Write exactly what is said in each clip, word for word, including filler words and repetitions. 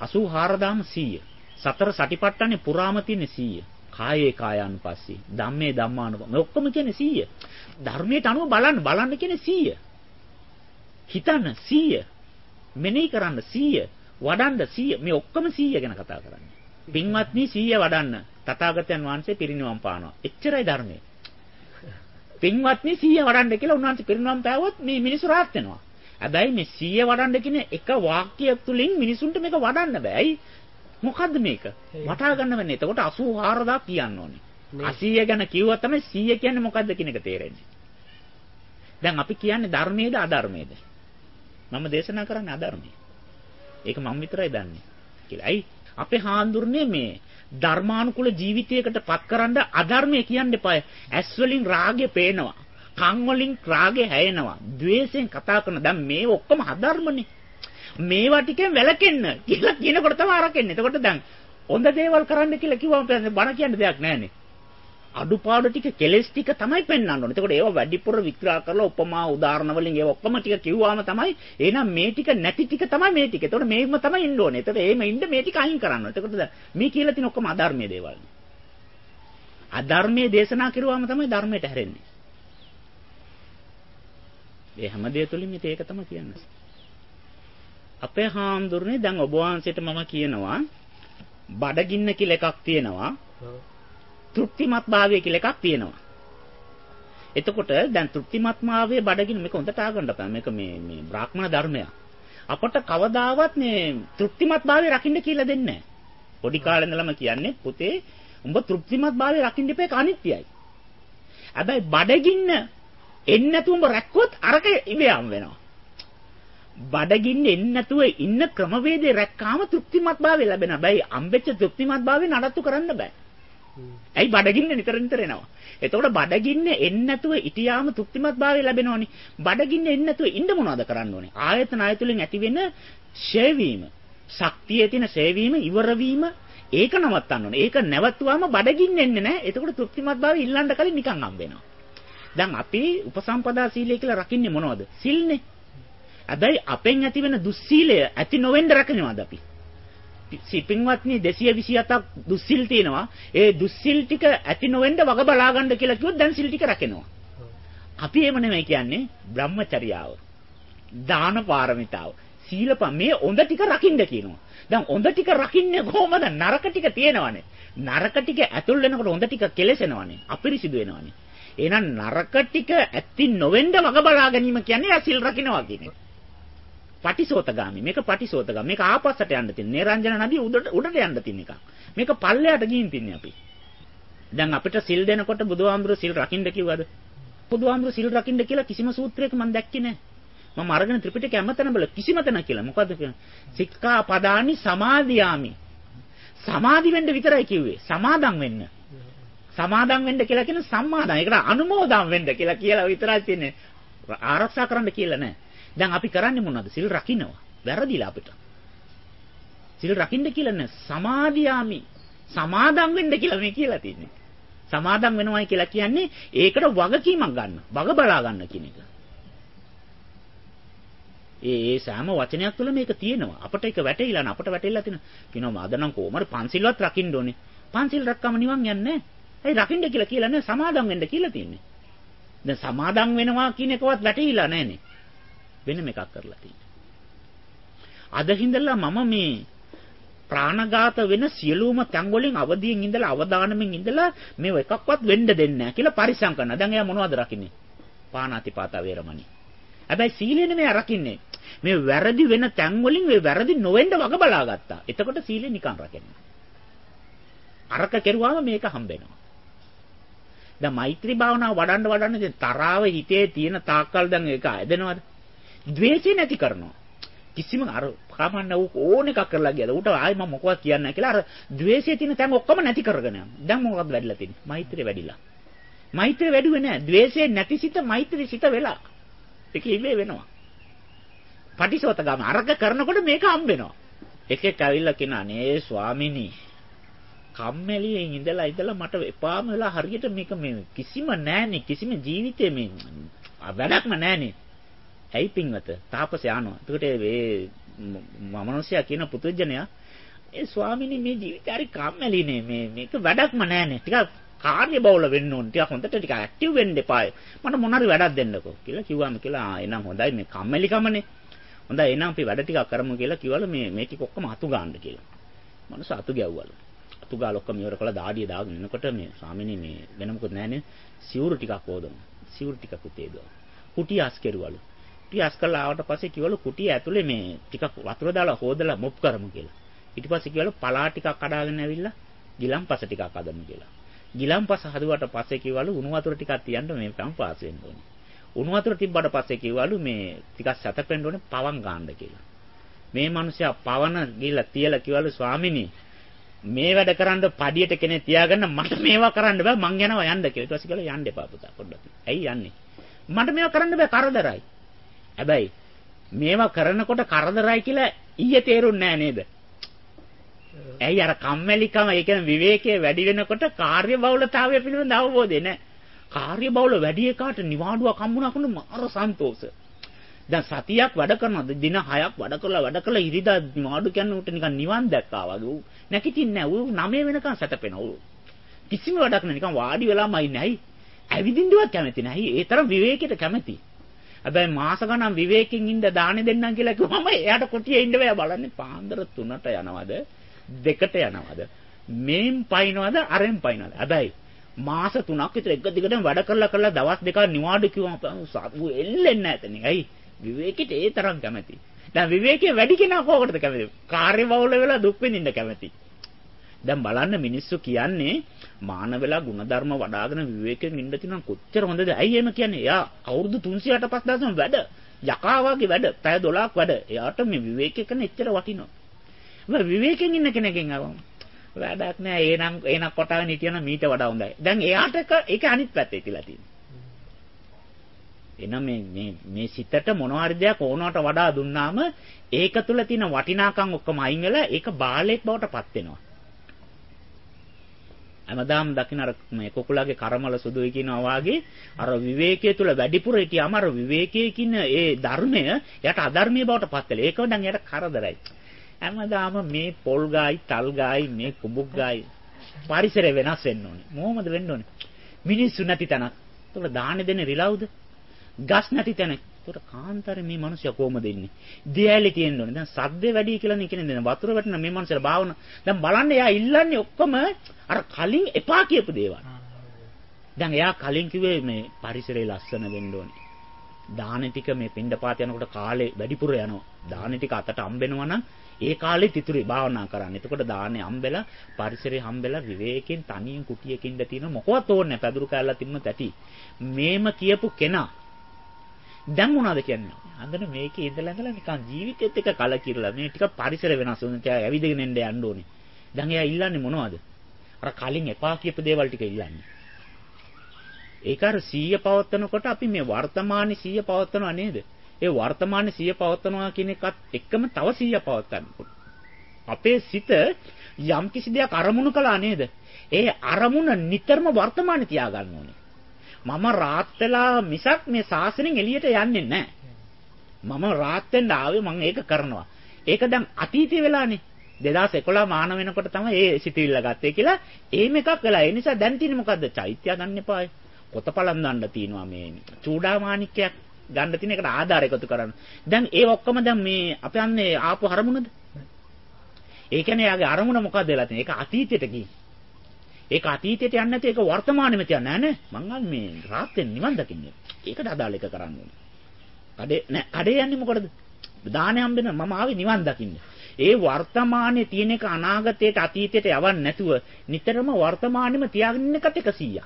අසූහාර දාම සීය. සතර සටිපට්ඨානේ පුරාම තියෙන සීය. කායේ කායානුපස්සී, ධම්මේ ධම්මානුපස්සී. මේ ඔක්කොම කියන්නේ සීය. ධර්මයට අනුව බලන්න බලන්න කියන්නේ සීය. හිතන්න සීය. මෙනෙහි කරන්න සීය. වඩන්න සීය. මේ ඔක්කොම සීය ගැන කතා කරන්නේ. පින්වත්නි සීය වඩන්න තථාගතයන් වහන්සේ පිරිනිවන් පානවා. එච්චරයි ධර්මයේ. පින්වත්නි සීය වඩන්න කියලා උන්වහන්සේ පිරිනිවන් පෑවොත් මේ මිනිස්සු rahat වෙනවා. හැබැයි මේ සීය වඩන්න කියන එක වාක්‍යයක් තුලින් මිනිසුන්ට මේක වඩන්න බෑ. ඇයි? මොකද්ද මේක? වටහා ගන්න වෙන්නේ. එතකොට අසූහාර දා කියන්න ඕනේ. අසීය ගැන කිව්වා තමයි සීය කියන්නේ මොකද්ද කියන එක තේරෙන්නේ. දැන් අපි කියන්නේ ධර්මයේද අධර්මයේද? මම දේශනා කරන්නේ අධර්මයේ. ඒක මම විතරයි දන්නේ කියලා. ඇයි? අපේ හාඳුරන්නේ මේ ධර්මානුකූල ජීවිතයකට පත්කරන අධර්මය කියන්න එපා. ඇස් වලින් රාගය පේනවා. කන් වලින් රාගය හැයෙනවා. ද්වේෂයෙන් කතා කරන දැන් මේ ඔක්කොම අධර්මනේ. මේවා ටිකෙන් වැළකෙන්න කියලා කියනකොට තමයි අරකෙන්නේ. එතකොට දැන් හොඳ දේවල් කරන්න කියලා කිව්වම බණ කියන්න දෙයක් නැහැනේ. අඩුපාඩු ටික කෙලස් ටික තමයි පෙන්වන්න ඕනේ. එතකොට ඒවා වැඩිපුර විග්‍රහ කරලා උපමා උදාහරණ වලින් ඒවා ඔක්කොම ටික කිව්වම තමයි එහෙනම් මේ ටික නැති ටික තමයි මේ ටික. එතකොට මේකම තමයි ඉන්න ඕනේ. එතකොට එහෙම ඉන්න මේ ටික අයින් කරන්න ඕනේ. එතකොට මේ කියලා තියෙන ඔක්කොම අධර්මයේ දේවල්. අධර්මයේ දේශනා කරුවාම තමයි ධර්මයට හැරෙන්නේ. ඒ හැම දෙය තුලින් මේක තමයි කියන්නේ. අපේ හාමුදුරනේ දැන් ඔබ වහන්සේට මම කියනවා බඩගින්න කියලා එකක් තියෙනවා. තෘප්තිමත් භාවය කියලා එකක් තියෙනවා. එතකොට දැන් තෘප්තිමත් භාවයේ බඩගින්න මේක හොඳට ආගන්න බෑ. මේක මේ මේ බ්‍රාහ්මණ ධර්මයක්. අපට කවදාවත් මේ තෘප්තිමත් භාවය රකින්න කියලා දෙන්නේ නැහැ. පොඩි කාලේ ඉඳලම කියන්නේ පුතේ උඹ තෘප්තිමත් භාවය රකින්න ඉපේ අනිත්‍යයි. හැබැයි බඩගින්න එන්නේ නැතුව උඹ රැක්කොත් අරක ඉබේම වෙනවා. බඩගින්න එන්නේ නැතුව ඉන්න ක්‍රමවේදේ රැක්කාම තෘප්තිමත් භාවය ලැබෙනවා. හැබැයි අම්බෙච්ච තෘප්තිමත් භාවය නඩත්තු කරන්න බෑ. ඇයි බඩගින්න නිතර නිතර එනවා. එතකොට බඩගින්න එන්නේ නැතුව ඉතියාම තෘප්තිමත් භාවය ලැබෙනවනේ. බඩගින්න එන්නේ නැතුව ඉන්න මොනවද කරන්න ඕනේ? ආයතන ආයතුලින් ඇති වෙන ෂේවීම, ශක්තියේ තියෙන ෂේවීම ඉවර වීම ඒක නවත්තන්න ඕනේ. ඒක නැවතුවාම බඩගින්න එන්නේ නැහැ. එතකොට තෘප්තිමත් භාවය ඉල්ලන්න කලින් නිකන් හම්බ වෙනවා. දැන් අපි උපසම්පදා සීලය කියලා රකින්නේ මොනවද? සිල්නේ. හැබැයි අපෙන් ඇති වෙන දුස්සීලය ඇති නොවෙන්න රැකෙනවද අපි? සිපින්වත්නි දෙසිය විසි හතක් දුස්සිල් තියෙනවා. ඒ දුස්සිල් ටික ඇති නොවෙන්න වග බලා ගන්න කියලා කිව්වොත් දැන් සිල් ටික රැකෙනවා. අපි එහෙම නෙමෙයි කියන්නේ බ්‍රහ්මචර්යාව, දාන පාරමිතාව, සීලප මේ හොඳ ටික රකින්න කියනවා. දැන් හොඳ ටික රකින්නේ කොහොමද? නරක ටික තියෙනවනේ. නරක ටික ඇතුල් වෙනකොට හොඳ ටික කෙලසෙනවනේ. අපිරිසිදු වෙනවනේ. එහෙනම් නරක ටික ඇති නොවෙන්න වග බලා ගැනීම කියන්නේ සිල් රකින්නවා කියන්නේ. පටිසෝතගාමි. මේක පටිසෝතගාමි. මේක ආපස්සට යන්න තියෙන. නේරංජන නදිය උඩට උඩට යන්න තියෙන එක. මේක පල්ලයට ගිහින් තින්නේ අපි. දැන් අපිට සිල් දෙනකොට බුදුහාමුදුරුවෝ සිල් රකින්න කිව්වද? බුදුහාමුදුරුවෝ සිල් රකින්න කියලා කිසිම සූත්‍රයක මම දැක්කේ නැහැ. මම අරගෙන ත්‍රිපිටකය හැමතැනම බල කිසිම තැනක් කියලා. මොකද්ද කියන්නේ? සික්ඛා පදානි සමාදියාමි. සමාදි වෙන්න විතරයි කිව්වේ. සමාදම් වෙන්න. සමාදම් වෙන්න කියලා කියන සම්මාදම්. ඒකට අනුමෝදම් වෙන්න කියලා කියලා විතරයි තියෙන්නේ. ආරක්ෂා කරන්න කියලා නැහැ. දැන් අපි කරන්නේ මොනවද? සිල් රකින්නවා. වැරදිලා අපිට. සිල් රකින්න කියලා නෑ. සමාදියාමි. සමාදම් වෙන්න කියලා මේ කියලා තියෙන්නේ. සමාදම් වෙනවයි කියලා කියන්නේ ඒකට වගකීමක් ගන්න. වග බලා ගන්න කියන එක. ඒ ඒ සෑම වචනයක් තුළ මේක තියෙනවා. අපිට ඒක වැටහිලා නැහැ. අපිට වැටහිලා තියෙන කියනවා අද නම් කොහොමද පන්සිල්වත් රකින්න ඕනේ. පන්සිල් රැක්කම නිවන් යන්නේ නැහැ. ඇයි රකින්න කියලා කියලා නෑ. සමාදම් වෙන්න කියලා තියෙන්නේ. දැන් සමාදම් වෙනවා කියන එකවත් වැටහිලා නැහනේ. වෙනම එකක් කරලා තියෙනවා. අද හිඳලා මම මේ ප්‍රාණඝාත වෙන සියලුම තැන් වලින් අවදියෙන් ඉඳලා අවදානමින් ඉඳලා මේව එකක්වත් වෙන්න දෙන්නේ නැහැ කියලා පරිසම් කරනවා. දැන් එයා මොනවද රකින්නේ? පාණාතිපාතා වේරමණී. හැබැයි සීලය නෙමෙයි රකින්නේ. මේ වැරදි වෙන තැන් වලින් මේ වැරදි නොවෙන්න වග බලා ගත්තා. එතකොට සීලය නිකන් රකින්න. අරක කෙරුවාම මේක හම්බ වෙනවා. දැන් මෛත්‍රී භාවනාව වඩන්න වඩන්න දැන් තරාව හිතේ තියෙන තාක්කල් දැන් ඒක ඇදෙනවද? ද්වේෂය නැති කරනවා. කිසිම අර කමන්න ඕන එකක් කරලා ගියද ඌට ආයි මම මොකවත් කියන්නේ නැහැ කියලා අර ද්වේෂයේ තියෙන තැන් ඔක්කොම නැති කරගෙන යනවා. දැන් මොකක්ද වැඩිලා තියෙන්නේ? මෛත්‍රිය වැඩිලා. මෛත්‍රිය වැඩිුවේ නැහැ. ද්වේෂයේ නැති සිත මෛත්‍රී සිත වෙලා. ඒක ඉබේ වෙනවා. පටිසෝතගාම අරක කරනකොට මේක හම්බ වෙනවා. එකෙක් ඇවිල්ලා කියනවා නේ ස්වාමිනී කම්මැලියෙන් ඉඳලා ඉඳලා මට එපාම වෙලා හරියට මේක මේ කිසිම නැහනේ කිසිම ජීවිතේ මේ වැඩක්ම නැහනේ. ඇයි පින්වත තාපසය යනවා. එතකොට මේ මනුස්සයා කියන පුදුජනයා ඒ ස්වාමීනි මේ ජීවිතේ හරි කම්මැලිනේ මේ මේක වැඩක්ම නැහැනේ. ටිකක් කාර්ය බහුල වෙන්න ඕනේ. ටිකක් හොඳට ටික ඇක්ටිව් වෙන්න එපායි. මට මොන හරි වැඩක් දෙන්නකෝ කියලා කිව්වම කියලා ආ එනම් හොඳයි මේ කම්මැලිකමනේ. හොඳයි එනම් අපි වැඩ ටිකක් කරමු කියලා කිව්වල මේ මේ ටික ඔක්කොම අතු ගන්න කියලා. මනස අතු ගැව්වලු. අතු ගාලා ඔක්කොම ඉවර කළා දාඩිය දාගෙන එනකොට මේ ස්වාමීනි මේ වෙන මොකුත් නැහැනේ. සිවුරු ටිකක් හොදමු. සිවුරු ටිකක් උතේදුවා. කුටි අස් කෙරුවලු. කුටි අස් කළා ආවට පස්සේ කිව්වලු කුටිය ඇතුලේ මේ ටිකක් වතුර දාලා හොදලා මොප් කරමු කියලා. ඊට පස්සේ කිව්වලු පලා ටිකක් කඩාගෙන ඇවිල්ලා ගිලම්පස ටිකක් හදමු කියලා. ගිලම්පස හදුවට පස්සේ කිව්වලු උණු වතුර ටිකක් තියන්න මේ පම් පාස් වෙන්න ඕනේ. උණු වතුර තිබ්බට පස්සේ කිව්වලු මේ ටිකක් සැතපෙන්න ඕනේ පවන් ගන්න කියලා. මේ මිනිස්සයා පවන ගිහලා තියලා කිව්වලු ස්වාමිනී මේ වැඩ කරන්න පඩියට කෙනෙක් තියාගන්න මට මේවා කරන්න බෑ මං යනවා යන්න කියලා. ඊට පස්සේ කිව්වලු යන්න එපා පුතා පොඩ්ඩක්. ඇයි යන්නේ? මට මේවා කරන්න බෑ කරදරයි. හැබැයි මේවා කරනකොට කරදරයි කියලා ඊයේ තේරුන්නේ නෑ නේද? ඇයි අර කම්මැලිකම ඒ කියන්නේ විවේකයේ වැඩි වෙනකොට කාර්ය බහුලතාවය පිළිබඳ අවබෝධය නෑ. කාර්ය බහුල වැඩි එකාට නිවාඩුවක් හම්බුණා කියන මාර සන්තෝෂ. දැන් සතියක් වැඩ කරනවා දින හයක් වැඩ කරලා වැඩ කරලා ඉරිදා නිවාඩු කියන්නේ උට නිකන් නිවන් දැක්කා වගේ. ඌ නැකිටින්නේ නෑ. ඌ නවය වෙනකන් සැතපෙනවා. ඌ කිසිම වැඩක් නෑ නිකන් වාඩි වෙලාමයි නැයි. ඇවිදින්නවත් කැමති නැහැ. ඒ තරම් විවේකයට කැමති. හැබැයි මාස ගණන් විවේකයෙන් ඉඳ දාන්නේ දෙන්නම් කියලා කිව්වම එයාට කොටියේ ඉන්න බෑ බලන්නේ පාන්දර තුනට යනවද දෙකට යනවද මේන් පයින්නවද අරෙන් පයින්නවද. හැබැයි මාස තුනක් විතර එක දිගටම වැඩ කරලා කරලා දවස් දෙකක් නිවාඩු කිව්වම සතු එල්ලෙන්නේ නැතනේ. ඇයි විවේකෙට ඒ තරම් කැමති. දැන් විවේකයේ වැඩි කෙනා කොහොමද කැමති? කාර්ය බහුල වෙලා දුක් විඳින්න කැමති. දැන් බලන්න මිනිස්සු කියන්නේ මාන වෙලා ಗುಣධර්ම වඩ아가න විවේකයෙන් ඉන්න තියෙනවා කොච්චර හොඳද. ඇයි එහෙම කියන්නේ? එයා අවුරුදු තුන්සිය අටපස් දවසම වැඩ. යකා වගේ වැඩ. පැය දොළහක් වැඩ. එයාට මේ විවේකේ කරන එච්චර වටිනවා. මේ විවේකයෙන් ඉන්න කෙනකින් ආවම වැඩක් නෑ. ඒනම් ඒනක් කොටාගෙන හිටියනම් මීට වඩා හොඳයි. දැන් එයාට ඒක අනිත් පැත්තේ තියලා තියෙනවා. එනම් මේ මේ මේ සිතට මොනවා හරි දෙයක් ඕනවට වඩා දුන්නාම ඒක තුල තියෙන වටිනාකම් ඔක්කොම අයින් වෙලා ඒක බාලයක් බවට පත් වෙනවා. හැමදාම දකින්න අර මේ කුකුලාගේ කර්මවල සුදුයි කියනවා වාගේ අර විවේකයේ තුල වැඩිපුර හිටියාම අර විවේකයේ කින ඒ ධර්මය යට අධර්මයේ බවට පත් වෙලා. ඒක නම් යට කරදරයි. හැමදාම මේ පොල් ගායි, තල් ගායි, මේ කුඹුක් ගායි පරිසරය වෙනස් වෙන්න ඕනේ. මොහොමද වෙන්න ඕනේ? මිනිස්සු නැති තැනක්. ඒතකොට දාහනේ දෙන්නේ රිලවුද? ගස් නැති තැනක්. ඒතකොට කාන්තාරේ මේ මිනිස්සු කොහොමද ඉන්නේ? දියැලි තියෙන්න ඕනේ. දැන් සද්ද වැඩි කියලා නේ කියන්නේ. දැන් වතුර වැටෙන මේ මිනිස්සුලා භාවන. දැන් බලන්න එයා ඉල්ලන්නේ ඔක්කොම අර කලින් එපා කියපු දේවල්. දැන් එයා කලින් කිව්වේ මේ පරිසරය ලස්සන වෙන්න ඕනේ. දාහනේ ටික මේ පින්ඩපාත යනකොට කාලේ වැඩිපුර යනවා. දාහනේ ටික අතට හම්බෙනවා නම් ඒ කාලේ තිතුරේ භාවනා කරන්න. එතකොට දාහනේ හම්බෙලා පරිසරේ හම්බෙලා විවේකයෙන් තනියෙන් කුටියක ඉඳ තියෙන මොකවත් ඕනේ නැහැ. පැදුරු කැල්ලක් තිබුණත් ඇති. මේම කියපු කෙනා දැන් මොනවද කියන්නේ? අන්දර මේකේ ඉඳලා ඉඳලා නිකන් ජීවිතෙත් එක කලකිරලා මේ ටික පරිසර වෙනස් වුණා. ඇවිදගෙන එන්න යන්න ඕනේ. දැන් එයා ඉල්ලන්නේ මොනවද? අර කලින් එපා කියපු දේවල් ටික ඉල්ලන්නේ. ඒක අර සීය පවත්නකොට අපි මේ වර්තමානයේ සීය පවත්නවා නේද? ඒ වර්තමානයේ සීය පවත්නවා කියන එකත් එක්කම තව සීය පවත්වන්න. අපේ සිත යම් කිසි දෙයක් අරමුණු කළා නේද? ඒ අරමුණ නිතරම වර්තමානයේ තියාගන්න ඕනේ. මම රාත් වෙලා මිසක් මේ සාසනෙන් එළියට යන්නේ නැහැ. මම රාත් වෙන්න ආවේ මම ඒක කරනවා. ඒක දැන් අතීතයේ වෙලානේ. දෙදාස් එකොළහ මාන වෙනකොට තමයි ඒ සිතිවිල්ල ගත්තේ කියලා එහෙම එකක් වෙලා. ඒ නිසා දැන් තියෙන්නේ මොකද්ද? චෛත්‍ය ගන්න එපායි. කොතපලන් ගන්න තියෙනවා මේ චූඩාමාණික්කයක් ගන්න තියෙන එකට ආධාර එකතු කරන්න. දැන් ඒ ඔක්කොම දැන් මේ අපි යන්නේ ආපු අරමුණද? ඒ කියන්නේ යාගේ අරමුණ මොකක්ද වෙලා තියෙන්නේ? ඒක අතීතයට ගිහින්. ඒක අතීතයට යන්නේ නැති ඒක වර්තමානෙම තියන්නේ නැහැ නේ. මං මේ රාත්‍රියෙන් නිවන් දකින්නේ. ඒකට අදාළ එක කරන්න ඕනේ. කඩේ නෑ කඩේ යන්නේ මොකටද? දාහනේ හම්බෙන මම ආවේ නිවන් දකින්න. ඒ වර්තමානයේ තියෙන එක අනාගතයට අතීතයට යවන්නේ නැතුව නිතරම වර්තමානෙම තියාගෙන ඉන්න එකට එකසීයක්.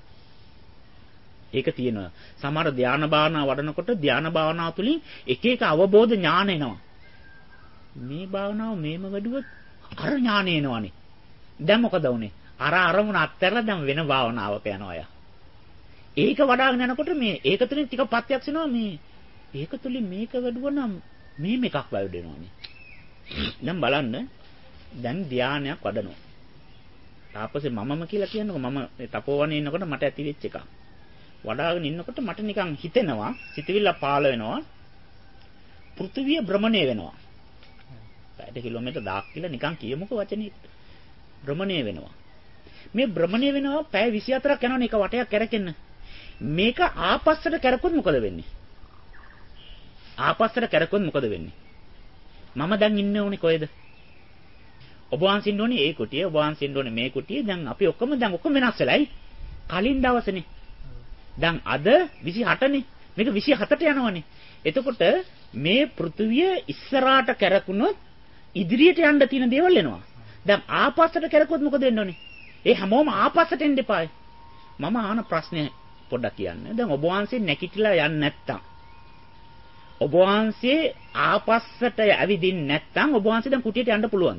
ඒක තියෙනවා. සමහර ධානා භාවනා වඩනකොට ධානා භාවනාව තුළින් එක එක අවබෝධ ඥාන එනවා. මේ භාවනාව මේම වැඩුවොත් අර ඥාන එනවනේ. දැන් මොකද වුනේ? අර අරමුණ අත්හැරලා දැන් වෙන භාවනාවක යනවා අය. ඒක වඩාගෙන යනකොට මේ ඒක තුළින් ටික ප්‍රත්‍යක්ෂ වෙනවා මේ ඒක තුළින් මේක වැඩුවා නම් මේ මේකක් වැඩෙනවානේ. දැන් බලන්න දැන් ධානයක් වඩනවා. තාපසේ මමම කියලා කියනකො මම තපෝවනේ ඉන්නකොට මට ඇති වෙච්ච එකක්. වඩාගෙන ඉන්නකොට මට නිකන් හිතෙනවා සිතවිල්ල පාළ වෙනවා. පෘථිවිය භ්‍රමණය වෙනවා. පැයට කිලෝමීටර් දහයක් කියලා නිකන් කියමුකෝ වචනේ. භ්‍රමණය වෙනවා. මේ භ්‍රමණය වෙනවා පැය විසි හතරක් යනවනේ එක වටයක් කරකෙන්න. මේක ආපස්සට කරකොත් මොකද වෙන්නේ? ආපස්සට කරකොත් මොකද වෙන්නේ? මම දැන් ඉන්න ඕනේ කොහෙද? ඔබ වහන්සේ ඉන්න ඕනේ ඒ කුටියේ, ඔබ වහන්සේ ඉන්න ඕනේ මේ කුටියේ. දැන් අපි ඔක්කොම දැන් ඔක්කොම වෙනස් වෙලායි. කලින් දවසනේ. දැන් අද විසි හතනේ. මේක විසි හතට යනවනේ. එතකොට මේ පෘථුවිය ඉස්සරහට කරකුණොත් ඉදිරියට යන්න තියෙන දේවල් එනවා. දැන් ආපස්සට කරකුවොත් මොකද වෙන්න ඕනේ? ඒ හැමෝම ආපස්සට එන්න එපායි. මම අහන ප්‍රශ්නේ පොඩ්ඩක් කියන්න. දැන් ඔබ වහන්සේ නැකිටලා යන්නේ නැත්තම් ඔබ වහන්සේ ආපස්සට ඇවිදින්න නැත්තම් ඔබ වහන්සේ දැන් කුටියට යන්න පුළුවන්ද?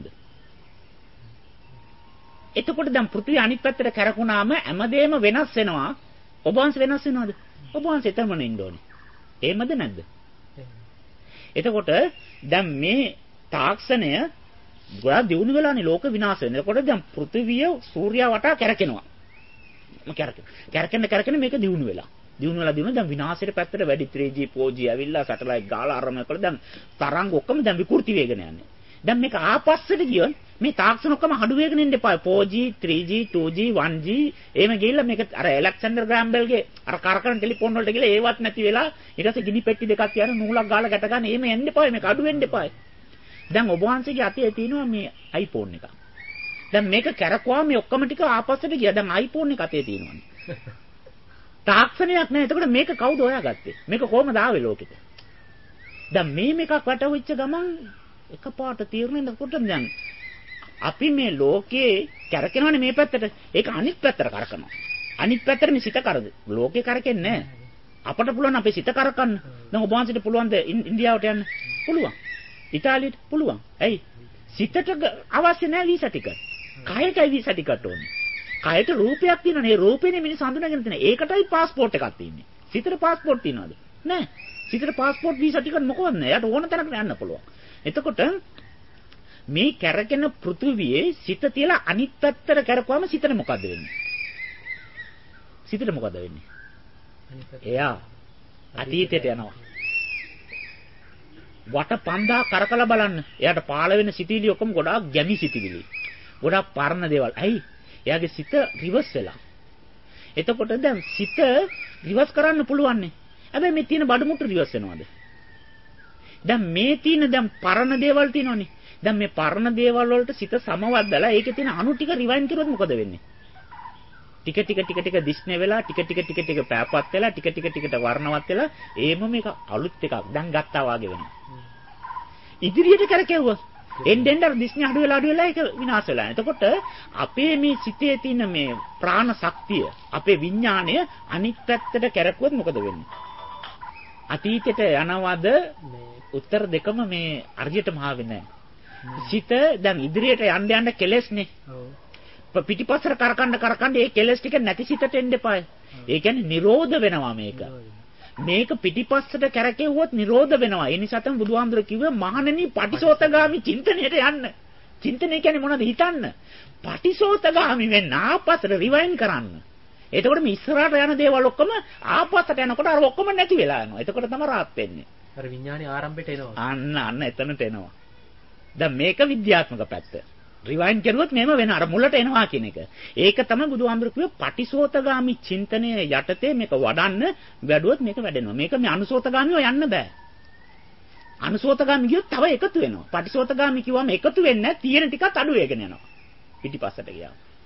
එතකොට දැන් පෘථිවිය අනිත් පැත්තට කරකුණාම හැමදේම වෙනස් වෙනවා. ඔබ වහන්සේ වෙනස් වෙනවද? ඔබ වහන්සේ එතනම ඉන්න ඕනේ. එහෙමද නැද්ද? එතකොට දැන් මේ තාක්ෂණය ගොඩක් දියුණු වෙලානේ ලෝක විනාශ වෙන. එතකොට දැන් පෘථිවිය සූර්යයා වටා කැරකෙනවා. කැරකෙන. කැරකෙන කැරකෙන මේක දියුණු වෙලා. දියුණු වෙලා දියුණු දැන් විනාශයට පැත්තට වැඩි three G four G ඇවිල්ලා සැටලයිට් ගාලා අරම කරලා දැන් තරංග ඔක්කොම දැන් විකෘති වේගන යන්නේ. දැන් මේක ආපස්සට ගියොත් මේ තාක්ෂණ ඔක්කොම අඩු වේගන ඉන්න එපා. four G three G two G one G එහෙම ගිහිල්ලා මේක අර ඇලෙක්සැන්ඩර් ග්‍රෑම් බෙල්ගේ අර කරකරන ටෙලිෆෝන් වලට ගිහලා ඒවත් නැති වෙලා ඊට පස්සේ ගිනි පෙට්ටි දෙකක් තියන නූලක් ගාලා ගැට ගන්න එහෙම එන්න එපා. මේක අඩු වෙන්න එපා. දැන් ඔබ වහන්සේගේ අතේ තියෙනවා මේ iPhone එක. දැන් මේක කරකවා මේ ඔක්කොම ටික ආපස්සට ගියා. දැන් iPhone එක අතේ තියෙනවානේ. තාක්ෂණයක් නෑ. එතකොට මේක කවුද හොයාගත්තේ? මේක කොහමද ආවේ ලෝකෙට? දැන් මේ මේකක් වැටවෙච්ච ගමන් එකපාරට තීරණය නකොට දැන් අපි මේ ලෝකේ කරකිනවනේ මේ පැත්තට. ඒක අනිත් පැත්තට කරකනවා. අනිත් පැත්තට මේ සිත කරද. ලෝකේ කරකෙන්නේ නෑ. අපට පුළුවන් අපේ සිත කරකන්න. දැන් ඔබ වහන්සේට පුළුවන් ද ඉන්දියාවට යන්න? පුළුවන්. ඉතාලියට පුළුවන්. ඇයි? සිතට අවශ්‍ය නැහැ වීසා ටික. කයටයි වීසා ටිකට ඕනේ. කයට රූපයක් තියෙනවනේ. ඒ රූපේනේ මිනිස්සු හඳුනාගෙන තියෙන. ඒකටයි પાස්පෝර්ට් එකක් තියෙන්නේ. සිතට પાස්පෝර්ට් තියනවද? නැහැ. සිතට પાස්පෝර්ට් වීසා ටික මොකවත් නැහැ. යාට ඕන තැනකට යන්න පුළුවන්. එතකොට මේ කැරකෙන පෘථුවියේ සිත තියලා අනිත් පැත්තට කරකවම සිතට මොකද වෙන්නේ? සිතට මොකද වෙන්නේ? එයා අතීතයට යනවා. වට පන්දා කරකලා බලන්න. එයාට පාළ වෙන සිතිවිලි ඔක්කොම ගොඩාක් ගැමි සිතිවිලි. ගොඩාක් පරණ දේවල්. ඇයි? එයාගේ සිත රිවර්ස් වෙලා. එතකොට දැන් සිත රිවර්ස් කරන්න පුළුවන් නේ. හැබැයි මේ තියෙන බඩු මුට්ටු රිවර්ස් වෙනවද? දැන් මේ තියෙන දැන් පරණ දේවල් තියෙනවනේ. දැන් මේ පරණ දේවල් වලට සිත සමවද්දලා ඒකේ තියෙන අණු ටික රිවයින් කරුවොත් මොකද වෙන්නේ? ටික ටික ටික ටික දිස්නේ වෙලා ටික ටික ටික ටික පෑපත් වෙලා ටික ටික ටිකට වර්ණවත් වෙලා ඒම මේක අලුත් එකක් දැන් ගත්තා වාගේ වෙනවා. ඉදිරියට කරකැවුවා. එන්න එන්න අර දිස්නේ අඩු වෙලා අඩු වෙලා ඒක විනාශ වෙලා. එතකොට අපේ මේ සිතේ තියෙන මේ ප්‍රාණ ශක්තිය අපේ විඥාණය අනිත් පැත්තට කරකුවොත් මොකද වෙන්නේ? අතීතයට යනවද උත්තර දෙකම මේ අර්ජිතම ආවෙන්නේ නැහැ. සිත දැන් ඉදිරියට යන්න යන්න කෙලස්නේ. ඔව්. පිටිපස්සට කරකණ්ඩ කරකණ්ඩ ඒ කෙලස් ටික නැති සිතට එන්න එපායි. ඒ කියන්නේ නිරෝධ වෙනවා මේක. මේක පිටිපස්සට කරකෙව්වොත් නිරෝධ වෙනවා. ඒ නිසා තමයි බුදුහාමුදුර කිව්වේ මහණෙනි පටිසෝතගාමි චින්තනයට යන්න. චින්තනය කියන්නේ මොනවද හිතන්න? පටිසෝතගාමි වෙන්න ආපස්සට රිවයින් කරන්න. එතකොට මේ ඉස්සරහට යන දේවල් ඔක්කොම ආපස්සට යනකොට අර ඔක්කොම නැති වෙලා යනවා. එතකොට තමයි rahat වෙන්නේ. අර විඥානේ ආරම්භයට එනවා. අන්න අන්න එතනට එනවා. දැන් මේක විද්‍යාත්මක පැත්ත. රිවයින් කරුවොත් මෙහෙම වෙන අර මුලට එනවා කියන එක. ඒක තමයි බුදුහාමුදුරු කිව්වේ පටිසෝතගාමි චින්තනය යටතේ මේක වඩන්න වැඩුවොත් මේක වැඩෙනවා. මේක මේ අනුසෝතගාමිව යන්න බෑ. අනුසෝතගාමි කියොත් තව එකතු වෙනවා. පටිසෝතගාමි කිව්වම එකතු වෙන්නේ නැහැ. තියෙන ටිකත් අඩු වෙගෙන යනවා. පිටිපස්සට ගියා.